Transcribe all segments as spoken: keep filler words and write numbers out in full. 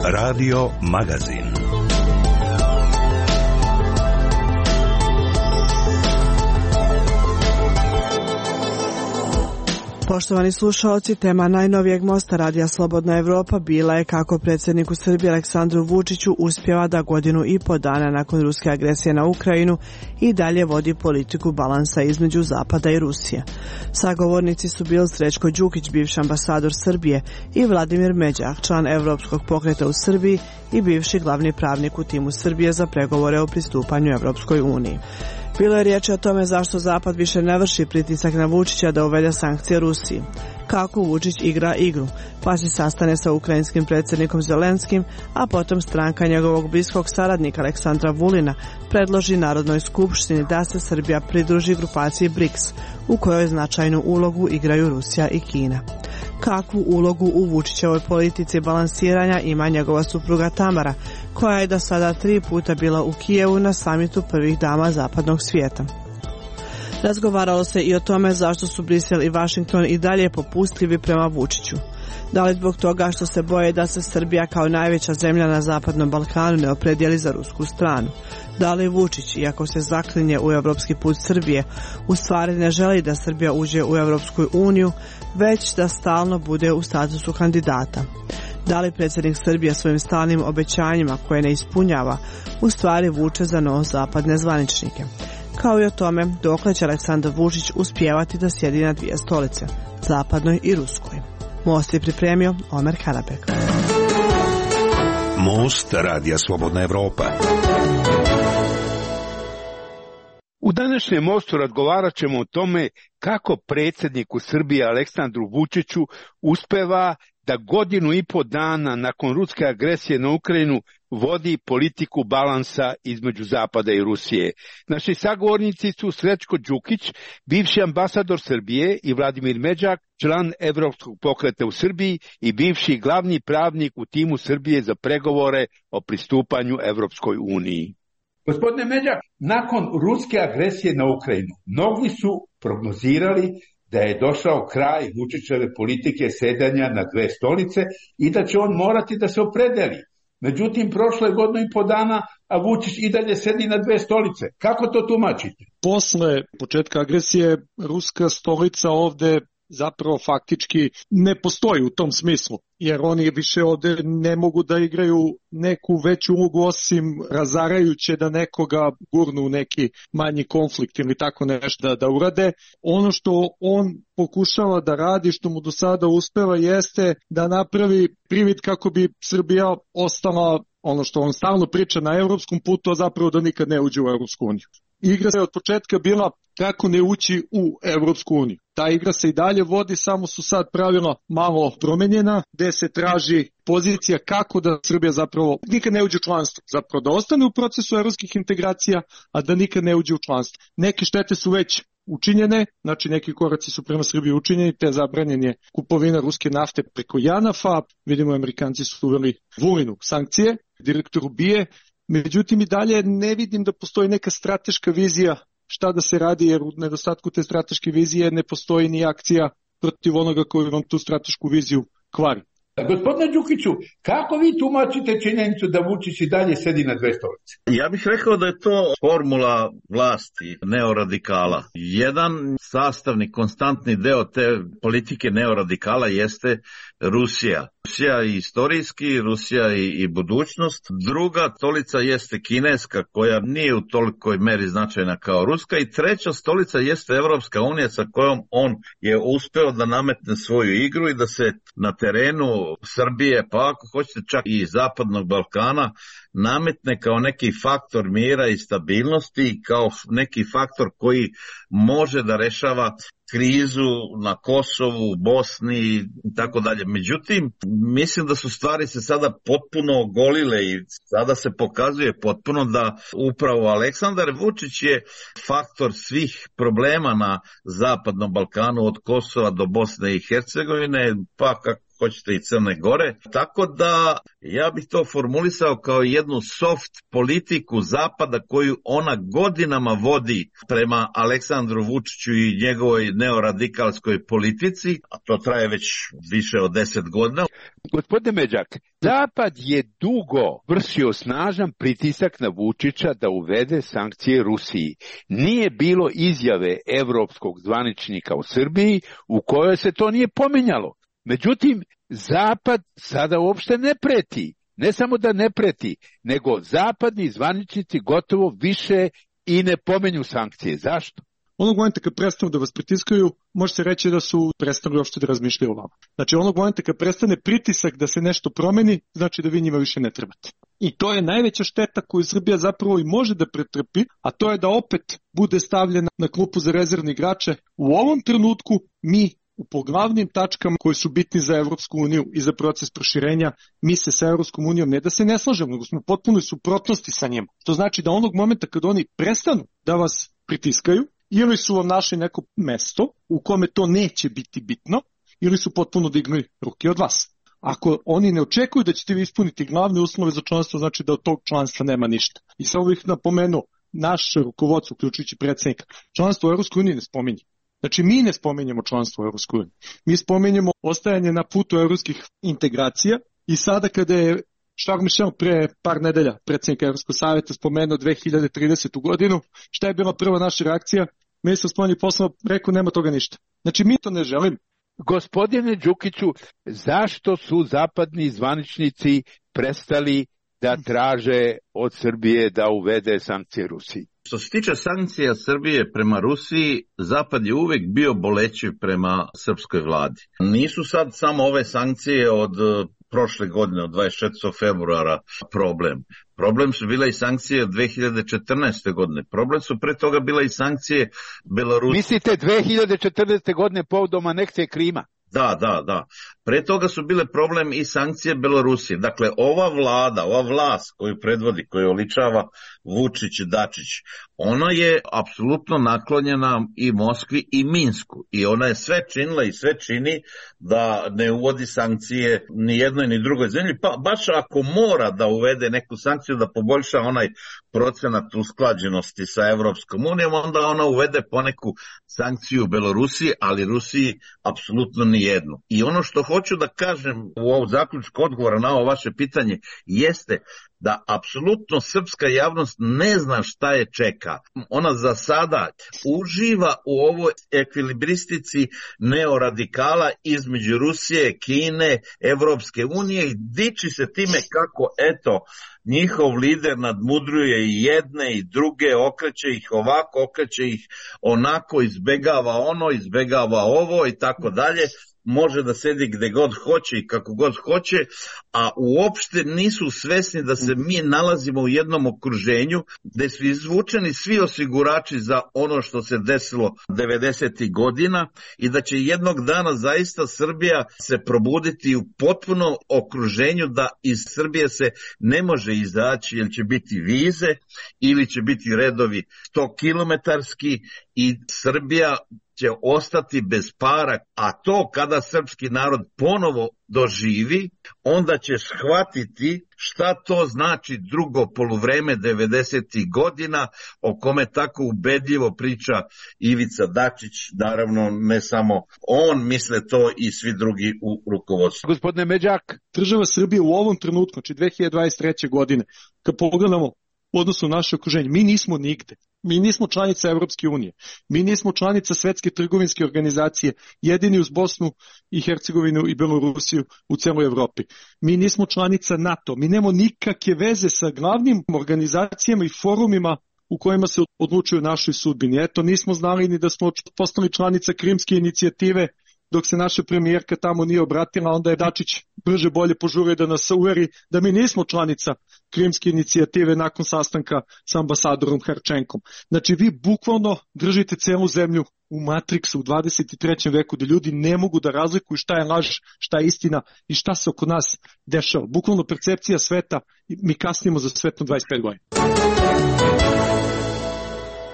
Radio Magazin. Poštovani slušaoci, tema najnovijeg mosta Radija Slobodna Evropa bila je kako predsjedniku Srbije Aleksandru Vučiću uspjeva da godinu i po dana nakon ruske agresije na Ukrajinu i dalje vodi politiku balansa između Zapada i Rusije. Sagovornici su bili Srećko Đukić, bivši ambasador Srbije, i Vladimir Međak, član Evropskog pokreta u Srbiji i bivši glavni pravnik u timu Srbije za pregovore o pristupanju Evropskoj uniji. Bilo je riječi o tome zašto Zapad više ne vrši pritisak na Vučića da uvede sankcije Rusiji, kako Vučić igra igru, pa se sastane sa ukrajinskim predsjednikom Zelenskim, a potom stranka njegovog bliskog saradnika Aleksandra Vulina predloži Narodnoj skupštini da se Srbija pridruži grupaciji BRICS, u kojoj značajnu ulogu igraju Rusija i Kina. Kakvu ulogu u Vučićevoj politici balansiranja ima njegova supruga Tamara, koja je do sada tri puta bila u Kijevu na samitu prvih dama zapadnog svijeta. Razgovaralo se i o tome zašto su Brisel i Vašington i dalje popustljivi prema Vučiću. Da li zbog toga što se boje da se Srbija kao najveća zemlja na Zapadnom Balkanu ne opredijeli za rusku stranu? Da li Vučić, iako se zaklinje u evropski put Srbije, u stvari ne želi da Srbija uđe u Evropsku uniju, već da stalno bude u statusu kandidata? Da li predsjednik Srbije svojim stalnim obećanjima koje ne ispunjava u stvari vuče za nos zapadne zvaničnike? Kao i o tome dokle će Aleksandar Vučić uspijevati da sjedi na dvije stolice, zapadnoj i ruskoj. Most je pripremio Omer Karabek. Most Radija Slobodna Evropa. U današnjem mostu razgovarat ćemo o tome kako predsjedniku Srbije Aleksandru Vučiću uspeva da godinu i po dana nakon ruske agresije na Ukrajinu vodi politiku balansa između Zapada i Rusije. Naši sagovornici su Srećko Đukić, bivši ambasador Srbije, i Vladimir Međak, član Evropskog pokreta u Srbiji i bivši glavni pravnik u timu Srbije za pregovore o pristupanju Evropskoj uniji. Gospodine Međak, nakon ruske agresije na Ukrajinu, mnogi su prognozirali da je došao kraj Vučićeve politike sedanja na dve stolice i da će on morati da se opredeli. Međutim, prošlo je godinu i po dana, a Vučić i dalje sedi na dve stolice. Kako to tumačite? Posle početka agresije, ruska stolica ovde zapravo faktički ne postoji u tom smislu, jer oni više ovde ne mogu da igraju neku veću ulogu osim razarajuće da nekoga gurnu u neki manji konflikt ili tako nešto da, da urade. Ono što on pokušava da radi, što mu do sada uspeva, jeste da napravi privid kako bi Srbija ostala, ono što on stalno priča, na evropskom putu, a zapravo da nikad ne uđe u Evropsku uniju. Igra se od početka bila kako ne ući u Evropsku uniju. Ta igra se i dalje vodi, samo su sad pravila malo promenjena, gde se traži pozicija kako da Srbija zapravo nikad ne uđe u članstvo. Zapravo da ostane u procesu evropskih integracija, a da nikad ne uđe u članstvo. Neke štete su već učinjene, znači neki koraci su prema Srbiji učinjeni, te zabranjen je kupovina ruske nafte preko Janafa, vidimo Amerikanci su uveli Vulinu sankcije, direktoru B I A E, međutim i dalje ne vidim da postoji neka strateška vizija šta da se radi, jer u nedostatku te strateške vizije ne postoji ni akcija protiv onoga koji vam tu stratešku viziju kvari. Gospodine Đukiću, kako vi tumačite činjenicu da Vučić i dalje sedi na dve stolice? Ja bih rekao da je to formula vlasti neoradikala. Jedan sastavni, konstantni deo te politike neoradikala jeste Rusija. Rusija i istorijski, Rusija i, i budućnost. Druga stolica jeste kineska, koja nije u tolikoj meri značajna kao ruska. I treća stolica jeste Evropska unija, sa kojom on je uspeo da nametne svoju igru i da se na terenu Srbije, pa ako hoćete čak i Zapadnog Balkana, nametne kao neki faktor mira i stabilnosti, kao neki faktor koji može da rešava krizu na Kosovu, Bosni i tako dalje. Međutim, mislim da su stvari se sada potpuno ogolile i sada se pokazuje potpuno da upravo Aleksandar Vučić je faktor svih problema na Zapadnom Balkanu, od Kosova do Bosne i Hercegovine, pa kako hoćete i Crne Gore. Tako da ja bih to formulisao kao jednu soft politiku Zapada koju ona godinama vodi prema Aleksandru Vučiću i njegovoj neoradikalskoj politici, a to traje već više od deset godina. Gospodine Međak, Zapad je dugo vršio snažan pritisak na Vučića da uvede sankcije Rusiji. Nije bilo izjave evropskog zvaničnika u Srbiji u kojoj se to nije pominjalo. Međutim, Zapad sada uopšte ne preti. Ne samo da ne preti, nego zapadni zvaničnici gotovo više i ne pomenju sankcije. Zašto? Onog momenta kad prestanu da vas pritiskaju, može se reći da su prestali uopšte da razmišljaju o vama. Znači onog momenta kad prestane pritisak da se nešto promeni, znači da vi njima više ne trebate. I to je najveća šteta koju Srbija zapravo i može da pretrpi, a to je da opet bude stavljena na klupu za rezervne igrače. U ovom trenutku mi u poglavnim tačkama koji su bitni za Evropsku uniju i za proces proširenja, mi se sa Evropskom unijom ne da se ne slažemo, nego smo potpuno u suprotnosti sa njima. To znači da onog momenta kad oni prestanu da vas pritiskaju, ili su vam našli neko mesto u kome to neće biti bitno, ili su potpuno dignuli ruke od vas. Ako oni ne očekuju da ćete vi ispuniti glavne uslove za članstvo, znači da od tog članstva nema ništa. I samo bih napomenuo, naš rukovodstvo, uključujući predsjednika, članstvo u Evropskoj uniji ne spominje. Znači mi ne spominjemo članstvo u Evropskoj uniji. Mi spominjemo ostajanje na putu evropskih integracija i sada kada je Charles Michel pre par nedelja, predsjednik Evropskog savjeta, spomenuo dve hiljade tridesetu godinu, šta je bila prva naša reakcija? Ministar spoljnih poslova rekao nema toga ništa. Znači mi to ne želimo. Gospodine Đukiću, zašto su zapadni zvaničnici prestali da traže od Srbije da uvede sankcije Rusiji? Što se tiče sankcija Srbije prema Rusiji, Zapad je uvek bio bolećiv prema srpskoj vladi. Nisu sad samo ove sankcije od prošle godine, od dvadeset četvrtog februara problem. Problem su bile i sankcije od dve hiljade četrnaeste. godine. Problem su pre toga bile i sankcije Belorusije. Mislite dve hiljade četrnaeste. godine povodom anekcije Krima? Da, da, da. Pre toga su bile problem i sankcije Belorusije. Dakle, ova vlada, ova vlast koju predvodi, koju oličava Vučić i Dačić, ona je apsolutno naklonjena i Moskvi i Minsku. I ona je sve činila i sve čini da ne uvodi sankcije ni jednoj ni drugoj zemlji. Pa baš ako mora da uvede neku sankciju da poboljša onaj procenat usklađenosti sa Evropskom unijom, onda ona uvede poneku sankciju Belorusiji, ali Rusiji apsolutno ni jednu. I ono što hoću da kažem u ovom zaključku odgovora na ovo vaše pitanje jeste da apsolutno srpska javnost ne zna šta je čeka. Ona za sada uživa u ovoj ekvilibristici neoradikala između Rusije, Kine, Evropske unije i diči se time kako, eto, njihov lider nadmudruje i jedne i druge, okreće ih ovako, okreće ih onako, izbegava ono, izbegava ovo i tako dalje. Može da sedi gde god hoće i kako god hoće, a uopšte nisu svesni da se mi nalazimo u jednom okruženju gde su izvučeni svi osigurači za ono što se desilo devedesetih godina i da će jednog dana zaista Srbija se probuditi u potpuno okruženju da iz Srbije se ne može izaći jer će biti vize ili će biti redovi sto kilometarski i Srbija će ostati bez para, a to kada srpski narod ponovo doživi, onda će shvatiti šta to znači drugo poluvreme devedesetih godina, o kome tako ubedljivo priča Ivica Dačić, naravno ne samo on, misle to i svi drugi u rukovodstvu. Gospodine Međak. Država Srbije u ovom trenutku, znači dve hiljade dvadeset treće. godine, kad pogledamo u odnosu na naše okruženje, mi nismo nigde. Mi nismo članica Evropske unije, mi nismo članica Svetske trgovinske organizacije, jedini uz Bosnu i Hercegovinu i Belorusiju u celoj Evropi. Mi nismo članica NATO, mi nemamo nikakve veze sa glavnim organizacijama i forumima u kojima se odlučuju našoj sudbini. Eto, nismo znali ni da smo postali članica Krimske inicijative, dok se naša premijerka tamo nije obratila, onda je Dačić brže bolje požurio da nas uveri da mi nismo članica Krimske inicijative nakon sastanka sa ambasadorom Harčenkom. Znači vi bukvalno držite celu zemlju u matriksu u dvadeset trećem. veku gde ljudi ne mogu da razlikuju šta je laž, šta je istina i šta se oko nas dešava. Bukvalno percepcija sveta, mi kasnimo za svetom dvadeset pet godina.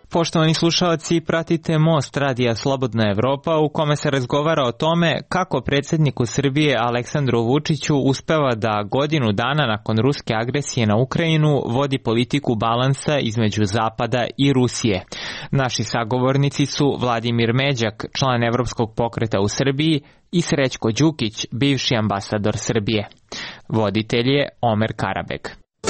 Poštovani slušalci, pratite Most radija Slobodna Evropa u kome se razgovara o tome kako predsjedniku Srbije Aleksandru Vučiću uspeva da godinu dana nakon ruske agresije na Ukrajinu vodi politiku balansa između Zapada i Rusije. Naši sagovornici su Vladimir Međak, član Evropskog pokreta u Srbiji, i Srećko Đukić, bivši ambasador Srbije. Voditelj je Omer Karabeg.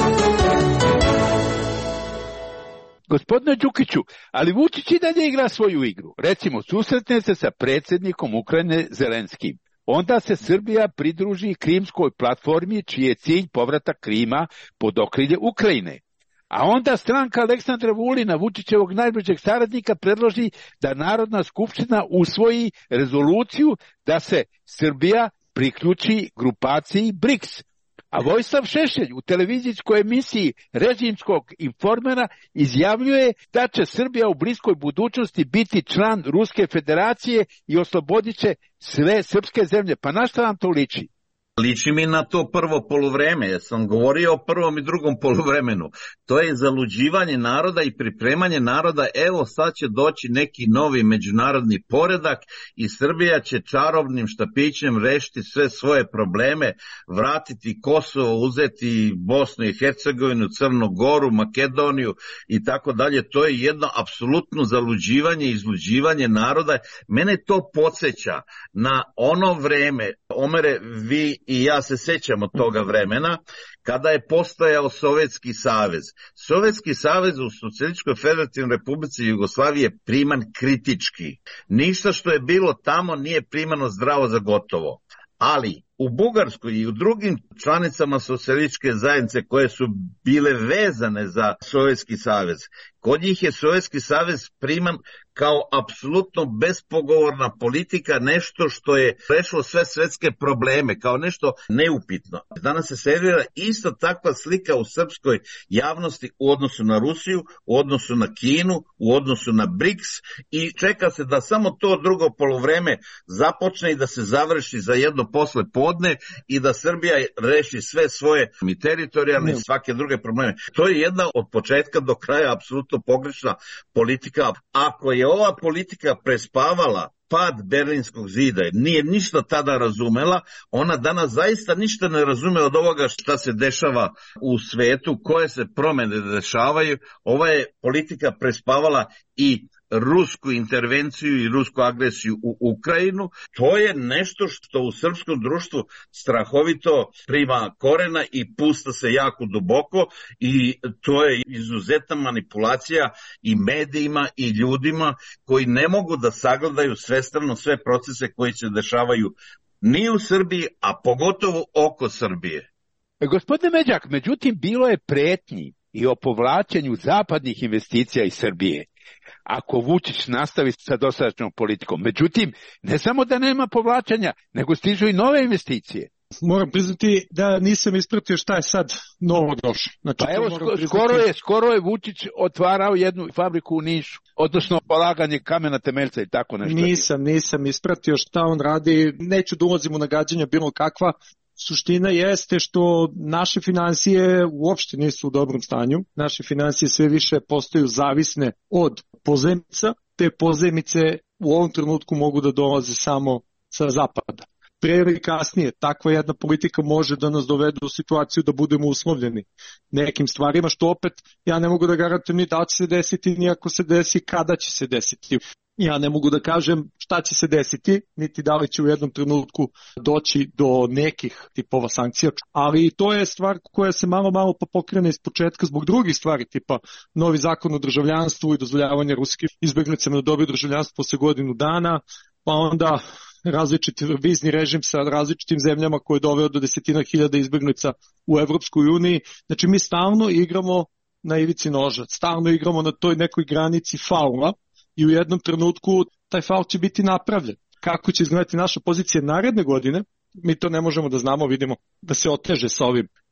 Gospodine Đukiću, ali Vučić i dalje igra svoju igru. Recimo, susretne se sa predsjednikom Ukrajine Zelenskim. Onda se Srbija pridruži Krimskoj platformi, čiji je cilj povratak Krima pod okrilje Ukrajine. A onda stranka Aleksandra Vulina, Vučićevog najbližeg saradnika, predloži da Narodna skupština usvoji rezoluciju da se Srbija priključi grupaciji briks. A Vojislav Šešelj u televizijskoj emisiji režimskog informera izjavljuje da će Srbija u bliskoj budućnosti biti član Ruske federacije i oslobodit će sve srpske zemlje. Pa na šta vam to liči? Liči mi na to prvo poluvreme, ja sam govorio o prvom i drugom poluvremenu. To je zaluđivanje naroda i pripremanje naroda, evo sad će doći neki novi međunarodni poredak i Srbija će čarobnim štapićem rešiti sve svoje probleme, vratiti Kosovo, uzeti Bosnu i Hercegovinu, Crnu Goru, Makedoniju i tako dalje. To je jedno apsolutno zaluđivanje i izluđivanje naroda. Mene to podsjeća na ono vreme, Omere, vi i ja se sećamo toga vremena, kada je postojao Sovjetski savez. Sovjetski savez u Socijalističkoj federativnoj republici Jugoslavije je priman kritički. Ništa što je bilo tamo nije primano zdravo za gotovo. Ali u Bugarskoj i u drugim članicama socijalističke zajednice koje su bile vezane za Sovjetski savez, kod njih je Sovjetski savez priman kao apsolutno bespogovorna politika, nešto što je rešilo sve svetske probleme, kao nešto neupitno. Danas se servira isto takva slika u srpskoj javnosti u odnosu na Rusiju, u odnosu na Kinu, u odnosu na briks i čeka se da samo to drugo poluvreme započne i da se završi za jedno posle podne i da Srbija reši sve svoje i teritorijalne i svake druge probleme. To je jedna od početka do kraja apsolutno pogrešna politika. Ako je ova politika prespavala pad Berlinskog zida, nije ništa tada razumela, ona danas zaista ništa ne razume od ovoga šta se dešava u svetu, koje se promene dešavaju. Ova je politika prespavala i rusku intervenciju i rusku agresiju u Ukrajinu. To je nešto što u srpskom društvu strahovito prima korena i pusta se jako duboko i to je izuzetna manipulacija i medijima i ljudima koji ne mogu da sagledaju svestrano sve procese koji se dešavaju ni u Srbiji, a pogotovo oko Srbije. Gospodine Međak, međutim bilo je pretnji i o povlačenju zapadnih investicija iz Srbije ako Vučić nastavi sa dosadašnjom politikom. Međutim, ne samo da nema povlačenja, nego stižu i nove investicije. Moram priznati da nisam ispratio šta je sad novo došlo. Znači, pa evo, skoro je, skoro je Vučić otvarao jednu fabriku u Nišu, odnosno polaganje kamena temeljca i tako nešto. Nisam, nisam ispratio šta on radi, neću da ulazim u nagađanja bilo kakva. Suština jeste što naše finansije uopšte nisu u dobrom stanju. Naše finansije sve više postaju zavisne od pozajmica. Te pozajmice u ovom trenutku mogu da dolaze samo sa zapada. Pre ili kasnije takva jedna politika može da nas dovede u situaciju da budemo uslovljeni nekim stvarima, što opet ja ne mogu da garantujem ni da će se desiti, ni ako se desi, kada će se desiti. Ja ne mogu da kažem šta će se desiti, niti da li će u jednom trenutku doći do nekih tipova sankcija, ali to je stvar koja se malo malo pa pokrene iz početka zbog drugih stvari, tipa novi zakon o državljanstvu i dozvoljavanje ruskim izbeglicama da dobiju državljanstvo posle godinu dana, pa onda različiti vizni režim sa različitim zemljama koji je doveo do desetina hiljada izbeglica u Evropskoj uniji. Znači mi stalno igramo na ivici noža, stalno igramo na toj nekoj granici faula i u jednom trenutku taj faul će biti napravljen. Kako će izgledati naša pozicija naredne godine, mi to ne možemo da znamo, vidimo da se oteže sa ovim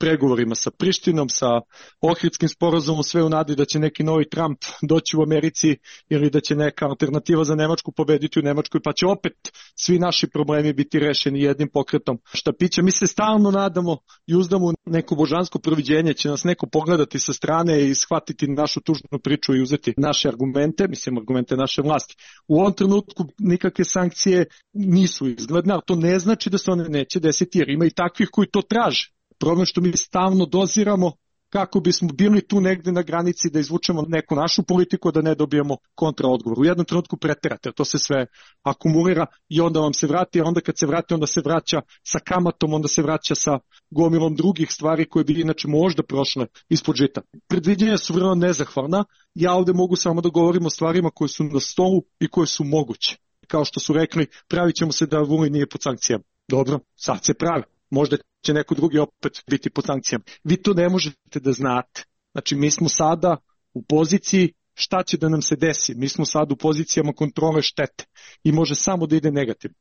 pregovorima sa Prištinom, sa Ohridskim sporazumom, sve u nadi da će neki novi Trump doći u Americi ili da će neka alternativa za Nemačku pobediti u Nemačkoj, pa će opet svi naši problemi biti rešeni jednim pokretom štapića. Mi se stalno nadamo i uzdamo neko božansko proviđenje, će nas neko pogledati sa strane i shvatiti našu tužnu priču i uzeti naše argumente, mislim argumente naše vlasti. U ovom trenutku nikakve sankcije nisu izgledne, ali to ne znači da se one neće desiti, jer ima i takvih koji to traže. Problem što mi stalno doziramo kako bismo bili tu negde na granici da izvučemo neku našu politiku, da ne dobijemo kontraodgovor. U jednom trenutku preterate, to se sve akumulira i onda vam se vrati, a onda kad se vrati, onda se vraća sa kamatom, onda se vraća sa gomilom drugih stvari koje bi inače možda prošle ispod žita. Predviđenja su vrlo nezahvalna, ja ovde mogu samo da govorim o stvarima koje su na stolu i koje su moguće. Kao što su rekli, pravit ćemo se da Vulin nije pod sankcijama. Dobro, sad se pravi. Možda će neko drugi opet biti pod sankcijama. Vi to ne možete da znate. Znači, mi smo sada u poziciji šta će da nam se desi. Mi smo sada u pozicijama kontrole štete i može samo da ide negativno.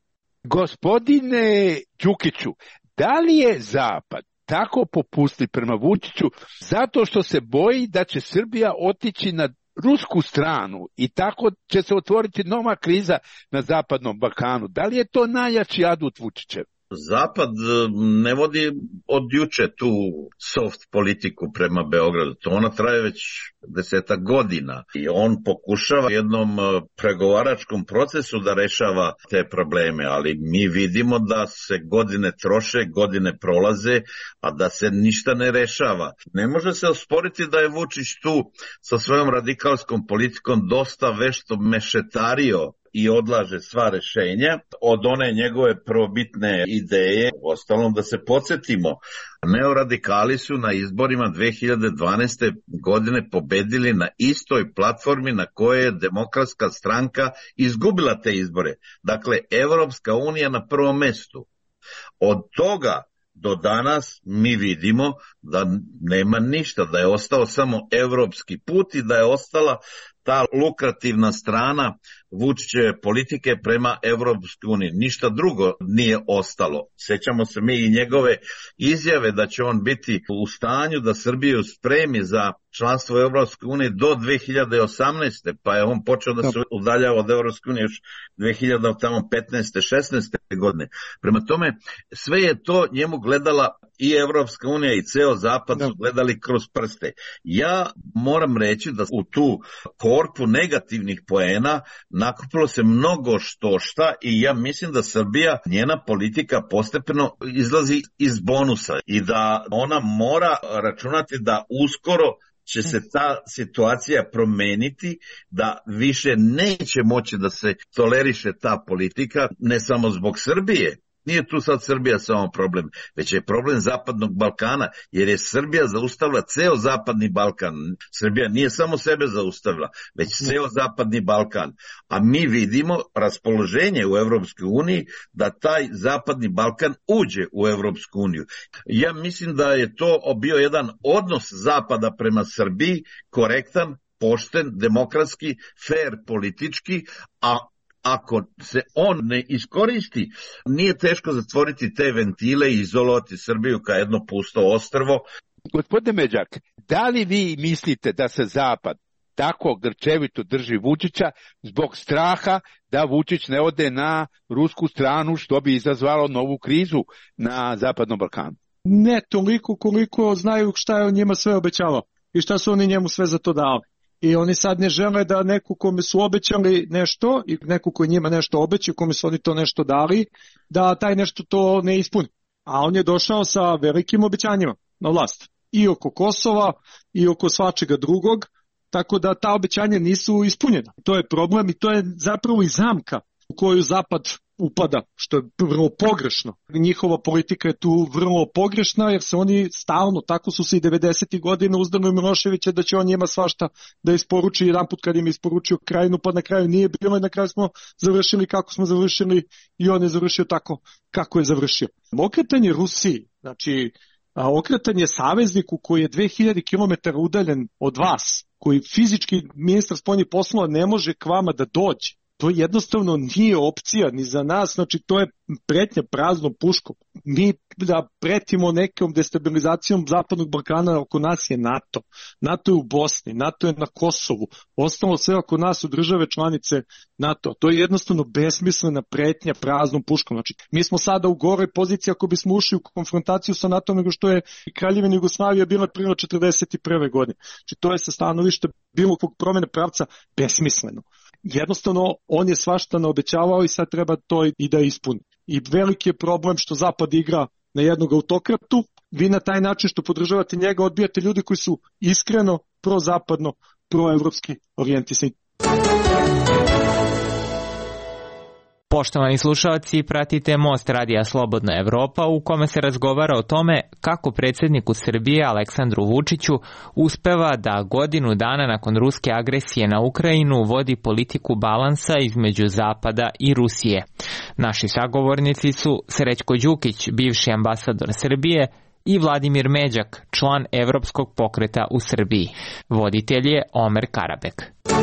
Gospodine Đukiću, da li je Zapad tako popusti prema Vučiću zato što se boji da će Srbija otići na rusku stranu i tako će se otvoriti nova kriza na Zapadnom Balkanu? Da li je to najjači adut Vučićev? Zapad ne vodi od juče tu soft politiku prema Beogradu. To ona traje već desetak godina i on pokušava jednom pregovaračkom procesu da rešava te probleme, ali mi vidimo da se godine troše, godine prolaze, a da se ništa ne rešava. Ne može se osporiti da je Vučić tu sa svojom radikalskom politikom dosta vešto mešetario i odlaže sva rešenja od one njegove prvobitne ideje. Ostalom, da se podsjetimo, neoradikali su na izborima dve hiljade dvanaeste. godine pobedili na istoj platformi na kojoj je Demokratska stranka izgubila te izbore. Dakle, Evropska unija na prvom mestu. Od toga do danas mi vidimo da nema ništa, da je ostao samo evropski put i da je ostala ta lukrativna strana Vučićeve politike prema Evropskoj uniji. Ništa drugo nije ostalo. Sećamo se mi i njegove izjave da će on biti u stanju da Srbiju spremi za članstvo Evropske unije do dve hiljade osamnaeste. pa je on počeo da se udaljava od Evropske unije još dve hiljade petnaeste šesnaeste. godine. Prema tome, sve je to njemu gledala i Evropska unija i ceo Zapad su gledali kroz prste. Ja moram reći da u tu korpu negativnih poena nakupilo se mnogo što šta i ja mislim da Srbija, njena politika postepeno izlazi iz bonusa i da ona mora računati da uskoro će se ta situacija promeniti, da više neće moći da se toleriše ta politika, ne samo zbog Srbije. Nije tu sad Srbija samo problem, već je problem Zapadnog Balkana, jer je Srbija zaustavila ceo Zapadni Balkan. Srbija nije samo sebe zaustavila, već ceo Zapadni Balkan. A mi vidimo raspoloženje u Evropskoj uniji da taj Zapadni Balkan uđe u Evropsku uniju. Ja mislim da je to bio jedan odnos Zapada prema Srbiji, korektan, pošten, demokratski, fair politički, a ako se on ne iskoristi, nije teško zatvoriti te ventile i izolovati Srbiju kao jedno pusto ostrvo. Gospodine Međak, da li vi mislite da se Zapad tako grčevito drži Vučića zbog straha da Vučić ne ode na rusku stranu, što bi izazvalo novu krizu na Zapadnom Balkanu? Ne toliko koliko znaju šta je on njima sve obećavao i šta su oni njemu sve za to dali. I oni sad ne žele da neko kome su obećali nešto i neko koji njima nešto obećao, kome su oni to nešto dali, da taj nešto to ne ispuni. A on je došao sa velikim obećanjima na vlast. I oko Kosova, i oko svačega drugog, tako da ta obećanja nisu ispunjena. To je problem i to je zapravo i zamka u koju Zapad upada, što je vrlo pogrešno. Njihova politika je tu vrlo pogrešna, jer se oni stalno, tako su se i devedesetih godina uzdano Miloševića da će on njima svašta da isporuči, jedan put kad im je isporučio Krajinu, pa na kraju nije bilo i na kraju smo završili kako smo završili i on je završio tako kako je završio. Okretanje Rusiji, znači okretanje savezniku koji je dve hiljade kilometara udaljen od vas, koji fizički ministar spoljnih poslova ne može k vama da dođe, to jednostavno nije opcija ni za nas, znači to je pretnja praznom puškom. Mi da pretimo nekom destabilizacijom Zapadnog Balkana, oko nas je NATO. NATO je u Bosni, NATO je na Kosovu, ostalo sve oko nas su države članice NATO. To je jednostavno besmislena pretnja praznom puškom. Znači, mi smo sada u goroj poziciji ako bismo ušli u konfrontaciju sa NATO nego što je Kraljevina Jugoslavija bila prije četrdeset prve godine. Znači, to je sa stanovišta bilo kog promene pravca besmisleno. Jednostavno, on je svašta naobećavao i sad treba to i da ispuni. I veliki je problem što Zapad igra na jednog autokratu, vi na taj način što podržavate njega odbijate ljudi koji su iskreno prozapadno, proevropski orijentisani. Poštovani slušalci, pratite Most radija Slobodna Evropa u kome se razgovara o tome kako predsjedniku Srbije Aleksandru Vučiću uspeva da godinu dana nakon ruske agresije na Ukrajinu vodi politiku balansa između Zapada i Rusije. Naši sagovornici su Srećko Đukić, bivši ambasador Srbije, i Vladimir Međak, član Evropskog pokreta u Srbiji. Voditelj je Omer Karabek.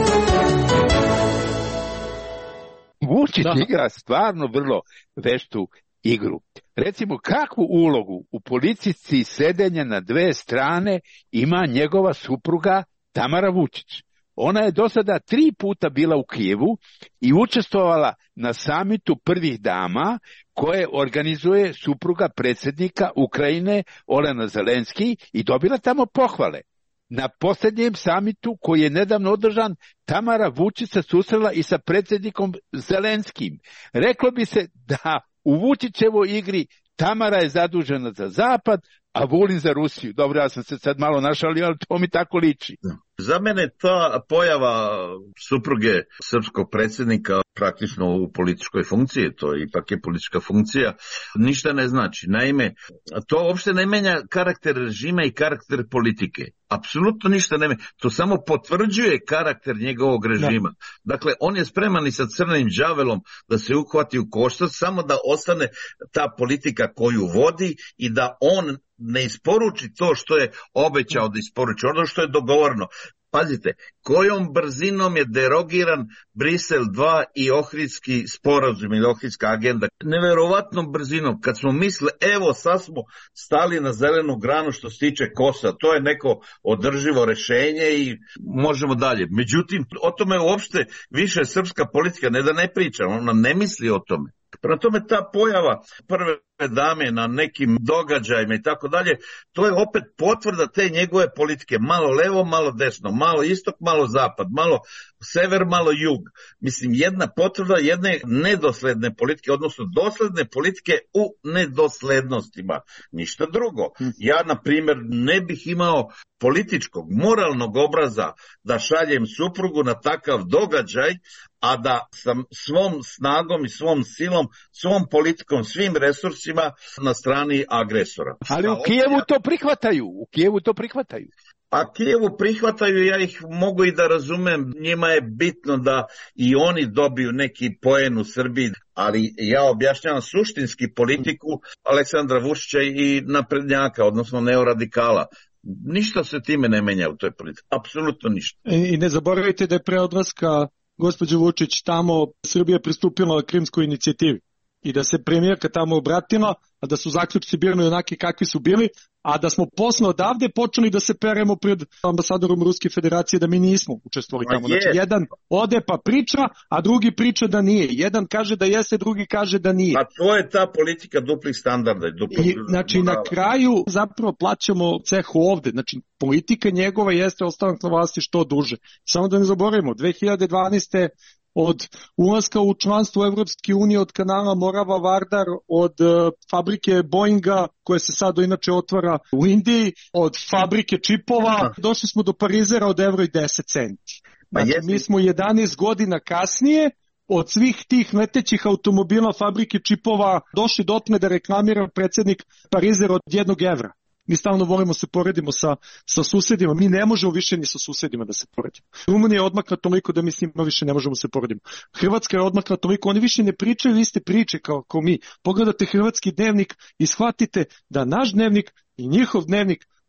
Vučić Da. igra stvarno vrlo veštu igru. Recimo, kakvu ulogu u politici sedenja na dve strane ima njegova supruga Tamara Vučić? Ona je do sada tri puta bila u Kijevu i učestvovala na samitu prvih dama koje organizuje supruga predsjednika Ukrajine Olena Zelenski i dobila tamo pohvale. Na posljednjem samitu koji je nedavno održan, Tamara Vučić se susrela i sa predsjednikom Zelenskim. Reklo bi se da u Vučićevoj igri Tamara je zadužena za Zapad, a Vulin za Rusiju. Dobro, ja sam se sad malo našalio, ali to mi tako liči. Za mene ta pojava supruge srpskog predsjednika praktično u političkoj funkciji, to ipak je politička funkcija, ništa ne znači. Naime, to uopšte ne menja karakter režima i karakter politike. Apsolutno ništa ne menja. To samo potvrđuje karakter njegovog režima. Da. Dakle, on je spreman i sa crnim đavelom da se uhvati u koštac, samo da ostane ta politika koju vodi i da on ne isporuči to što je obećao da isporuči, ono što je dogovoreno. Pazite, kojom brzinom je derogiran Brisel dva i Ohridski sporazum ili Ohridska agenda. Neverovatnom brzinom, kad smo mislili, evo sad smo stali na zelenu granu što se tiče Kosova, to je neko održivo rešenje i možemo dalje. Međutim, o tome uopšte više srpska politika, ne da ne priča, ona ne misli o tome. Prema tome ta pojava prve dame na nekim događajima i tako dalje, to je opet potvrda te njegove politike, malo levo, malo desno, malo istok, malo zapad, malo sever, malo jug. Mislim, jedna potvrda jedne nedosledne politike, odnosno dosledne politike u nedoslednostima. Ništa drugo. Ja, na primjer, ne bih imao političkog, moralnog obraza da šaljem suprugu na takav događaj, a da sam svom snagom i svom silom, svom politikom, svim resursima na strani agresora. Ali u Kijevu to prihvataju, u Kijevu to prihvataju. A Kijevu prihvataju, ja ih mogu i da razumem, njima je bitno da i oni dobiju neki poen u Srbiji, ali ja objašnjavam suštinski politiku Aleksandra Vučića i naprednjaka, odnosno neoradikala. Ništa se time ne menja u toj politici, apsolutno ništa. I ne zaboravite da je pre odlaska gospođa Vučić tamo Srbija pristupila Krimskoj inicijativi i da se premijerka tamo obratila, a da su zaključci birani onaki kakvi su bili, a da smo posle odavde počeli da se peremo pred ambasadorom Ruske federacije da mi nismo učestvovali tamo. Znači, jedan ode pa priča, a drugi priča da nije. Jedan kaže da jeste, drugi kaže da nije. A to je ta politika duplih standarda. I duplih I, znači, morala. Na kraju zapravo plaćamo cehu ovde. Znači, politika njegova jeste ostanak na vlasti što duže. Samo da ne zaboravimo, dve hiljade dvanaeste. Od ulaska u članstvo Evropske unije, od kanala Morava Vardar, od uh, fabrike Boeinga koja se sad inače otvara u Indiji, od fabrike čipova, došli smo do parizera od evro i deset centi. Znači, mi smo jedanaest godina kasnije od svih tih letećih automobila fabrike čipova došli dotle da reklamira predsjednik parizer od jednog evra. Mi stalno volimo se poredimo sa, sa susedima, mi ne možemo više ni sa susedima da se poredimo. Rumunija je odmakla toliko da mi s njima više ne možemo se poredimo. Hrvatska je odmakla toliko, oni više ne pričaju iste priče kao, kao mi. Pogledate hrvatski dnevnik i shvatite da naš dnevnik i njihov dnevnik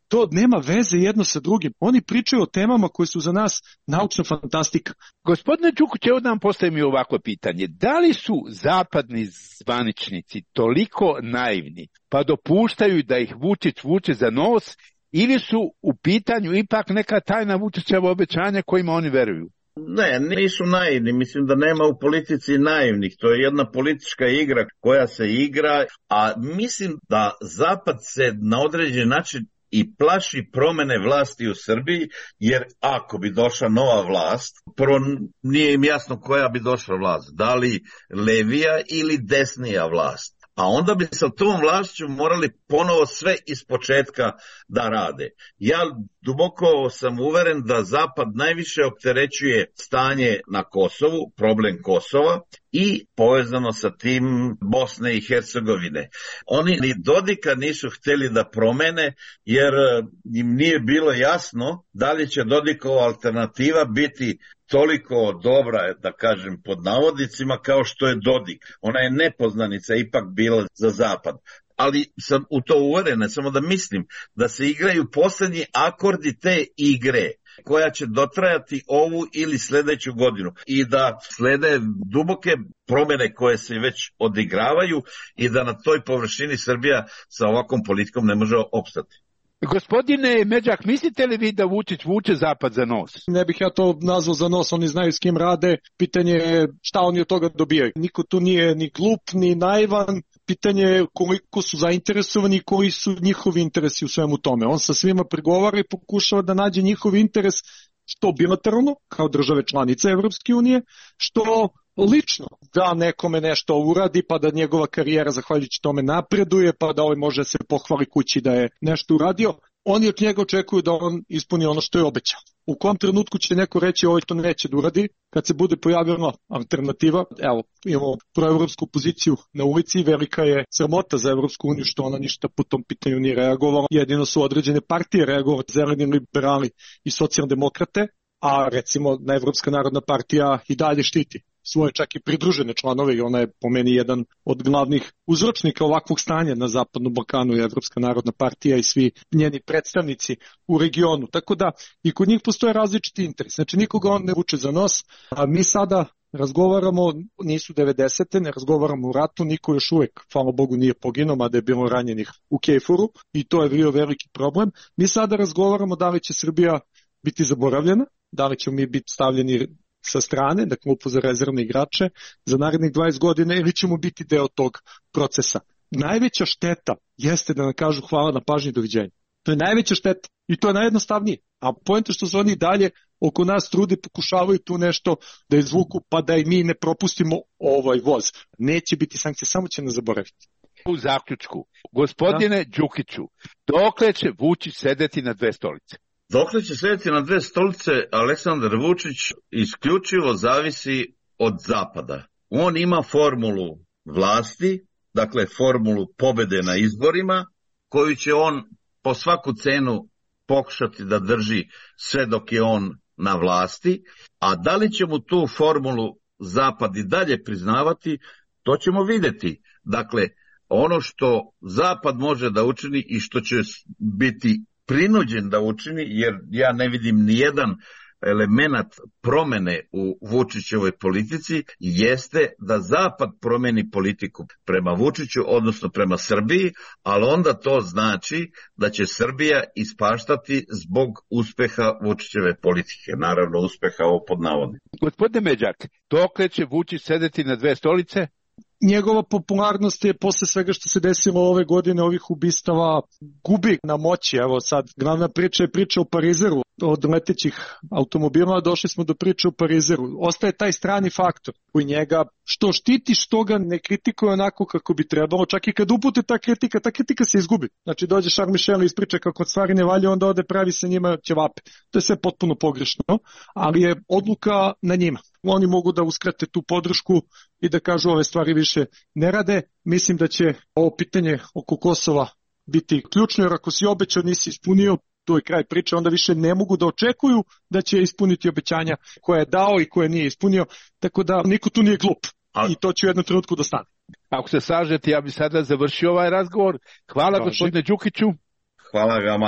To nema veze jedno sa drugim. Oni pričaju o temama koje su za nas naučna fantastika. Gospodine Đukić, evo da vam postavim i ovako pitanje. Da li su zapadni zvaničnici toliko naivni pa dopuštaju da ih Vučić vuče za nos, ili su u pitanju ipak neka tajna Vučićeva obećanja kojima oni veruju? Ne, nisu naivni. Mislim da nema u politici naivnih. To je jedna politička igra koja se igra, a mislim da Zapad se na određen način i plaši promene vlasti u Srbiji, jer ako bi došla nova vlast, prvo nije im jasno koja bi došla vlast, da li levija ili desnija vlast. A onda bi sa tom vlašću morali ponovo sve ispočetka da rade. Ja duboko sam uveren da Zapad najviše opterećuje stanje na Kosovu, problem Kosova i povezano sa tim Bosne i Hercegovine. Oni ni Dodika nisu htjeli da promene jer im nije bilo jasno da li će Dodikova alternativa biti toliko dobra, da kažem pod navodnicima, kao što je Dodik. Ona je nepoznanica ipak bila za Zapad. Ali sam u to uveren, samo da mislim da se igraju posljednji akordi te igre koja će dotrajati ovu ili sljedeću godinu i da slede duboke promjene koje se već odigravaju i da na toj površini Srbija sa ovakvom politikom ne može opstati. Gospodine Međak, mislite li vi da Vučić vuče Zapad za nos? Ne bih ja to nazvao za nos, oni znaju s kim rade, pitanje je šta oni od toga dobijaju. Niko tu nije ni glup, ni naivan, pitanje je koliko su zainteresovani i koji su njihovi interesi u svemu tome. On sa svima pregovara i pokušava da nađe njihov interes što bilateralno, kao države članice Evropske unije, što lično da nekome nešto uradi pa da njegova karijera zahvaljujući tome napreduje pa da ovaj može se pohvali kući da je nešto uradio. Oni od njega očekuju da on ispuni ono što je obećao. U kom trenutku će neko reći ovo to neće da uradi, kad se bude pojavila alternativa, evo imamo proevropsku poziciju na ulici, velika je sramota za Evropsku uniju što ona ništa po tom pitanju nije reagovala, jedino su određene partije reagovali, zeleni liberali i socijaldemokrate, a recimo Evropska narodna partija i dalje štiti svoje čak i pridružene članove i ona je po meni jedan od glavnih uzročnika ovakvog stanja na Zapadnom Balkanu i Evropska narodna partija i svi njeni predstavnici u regionu. Tako da i kod njih postoje različiti interes. Znači nikoga on ne vuče za nos, a mi sada razgovaramo, nisu devedesete, ne razgovaramo u ratu, niko još uvek, hvala Bogu, nije poginuo, mada je bilo ranjenih u Kejfuru i to je bio veliki problem. Mi sada razgovaramo da li će Srbija biti zaboravljena, da li ćemo mi biti stavljeni sa strane, na klupu za rezervne igrače, za narednih dvadeset godina ili ćemo biti deo tog procesa. Najveća šteta jeste da nam kažu hvala na pažnji, doviđenja. To je najveća šteta i to je najjednostavnije. A poenta što su oni dalje oko nas trudi, pokušavaju tu nešto da izvuku pa da i mi ne propustimo ovaj voz. Neće biti sankcije, samo će nas zaboraviti. U zaključku, gospodine da? Đukiću, dokle će Vučić sedeti na dve stolice? Dokle će sedeti na dve stolice Aleksandar Vučić isključivo zavisi od Zapada. On ima formulu vlasti, dakle formulu pobede na izborima, koju će on po svaku cenu pokušati da drži sve dok je on na vlasti, a da li će mu tu formulu Zapad i dalje priznavati, to ćemo vidjeti. Dakle, ono što Zapad može da učini i što će biti prinuđen da učini, jer ja ne vidim nijedan element promene u Vučićevoj politici, jeste da Zapad promeni politiku prema Vučiću, odnosno prema Srbiji, ali onda to znači da će Srbija ispaštati zbog uspeha Vučićeve politike. Naravno, uspeha ovo pod navodnim. Gospodine Međak, dokle će Vučić sedeti na dve stolice? Njegova popularnost je posle svega što se desilo ove godine, ovih ubistava, gubi na moći. Evo sad, glavna priča je priča o Parizeru, od letećih automobila došli smo do priče o Parizeru. Ostaje taj strani faktor koji njega što štiti, što ga ne kritikuje onako kako bi trebalo. Čak i kad upute ta kritika, ta kritika se izgubi. Znači dođe Charles Michel i ispriča kako stvari ne valja, onda ode pravi sa njima ćevape. To je sve potpuno pogrešno, ali je odluka na njima. Oni mogu da uskrate tu podršku i da kažu ove stvari više ne rade. Mislim da će ovo pitanje oko Kosova biti ključno, jer ako si obećao nisi ispunio, to je kraj priče, onda više ne mogu da očekuju da će ispuniti obećanja koje je dao i koje nije ispunio, tako da niko tu nije glup i to će u jednom trenutku da stane. Ako se slažete, ja bih sada završio ovaj razgovor. Hvala Doži. Gospodine Đukiću. Hvala vama.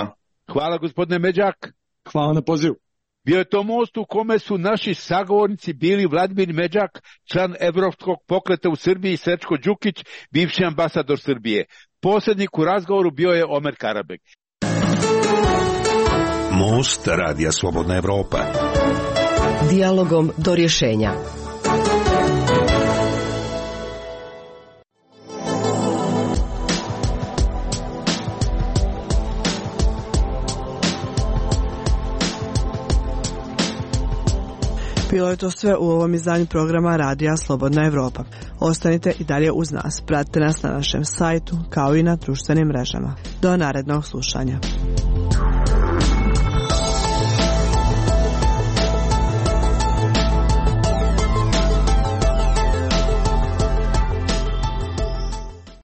Hvala gospodine Međak. Hvala na pozivu. Bio je to most u kome su naši sagovornici bili Vladimir Međak, član Evropskog pokreta u Srbiji, i Srećko Đukić, bivši ambasador Srbije. Posrednik u razgovoru bio je Omer Karabek. Most Radija Slobodna Evropa. Dijalogom do rješenja. Bilo je to sve u ovom izdanju programa Radija Slobodna Evropa. Ostanite i dalje uz nas. Pratite nas na našem sajtu kao i na društvenim mrežama. Do narednog slušanja.